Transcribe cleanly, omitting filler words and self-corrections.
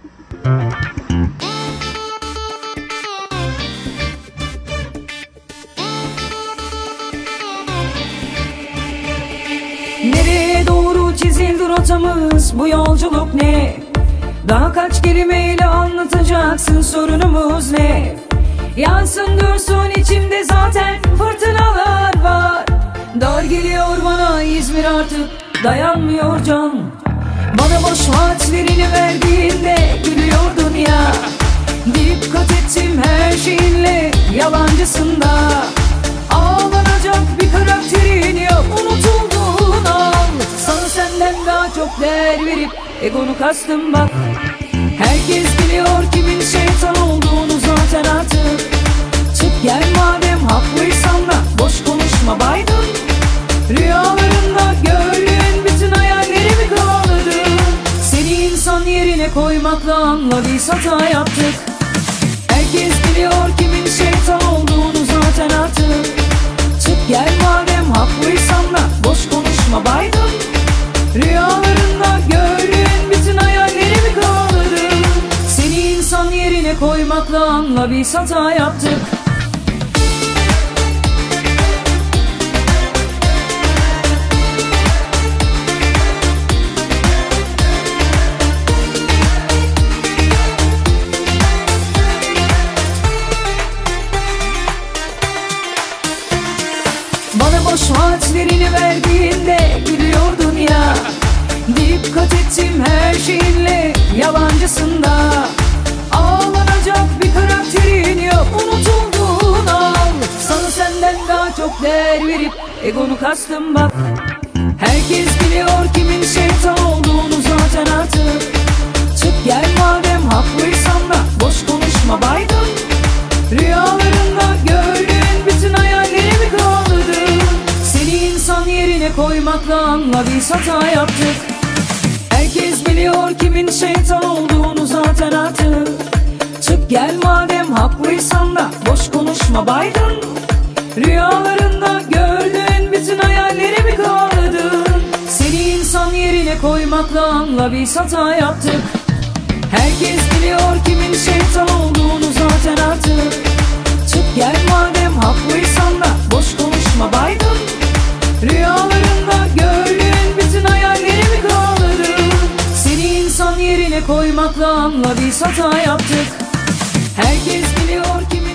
Nereye doğru çizildi rotamız, bu yolculuk ne? Daha kaç kelimeyle anlatacaksın, sorunumuz ne? Yansın dursun içimde zaten fırtınalar var. Dar geliyor bana İzmir, artık dayanmıyor can. Bana boş vaatlerini verdiğinde gülüyordun ya. Dikkat ettim her şeyinle, yalancısında. Ağlanacak bir karakterin yok, unutulduğun al. Sana senden daha çok değer verip egonu kastım bak. Herkes biliyor kimin şeytan olduğunu zaten artık. Çık gel madem haklıysan da boş konuşma baydın. Rüyalarında gördüğün bütün hayallerimi kavradın. Seni insan yerine koymakla anla biz hata yaptık. Herkes biliyor kimin şeytan olduğunu zaten artık. Çık gel madem haklıysan da boş konuşma baydın. Rüyalarında gördüğün bütün hayallerimi kavradın. Seni insan yerine koymakla anla biz hata yaptık. Bana boş vaatlerini verdiğinde gülüyordun ya. Dikkat ettim her şeyinle, yalancısında. Ağlanacak bir karakterin yok, unutulduğun al. Sana senden daha çok değer verip egonu kastım bak. Herkes biliyor kimin şeytan olduğunu zaten artık. Çık gel madem haklıysan da boş konuşma baydın. Rüyalarında gördüğün bütün hayallerimi kavradın. Seni insan yerine koymakla anla biz hata yaptık. Herkes biliyor kimin şeytan olduğunu zaten artık. Çık gel madem haklıysan da boş konuşma baydın. Rüyalarında gördüğün bütün hayallerimi kavradın. Seni insan yerine koymakla anla biz hata yaptık. Herkes biliyor kimin şeytan olduğunu zaten artık. Çık gel madem haklıysan da boş konuşma baydın. Rüyalarında gördüğün bütün hayallerimi kavradın. Seni insan yerine koymakla anla biz hata yaptık. Herkes biliyor kimin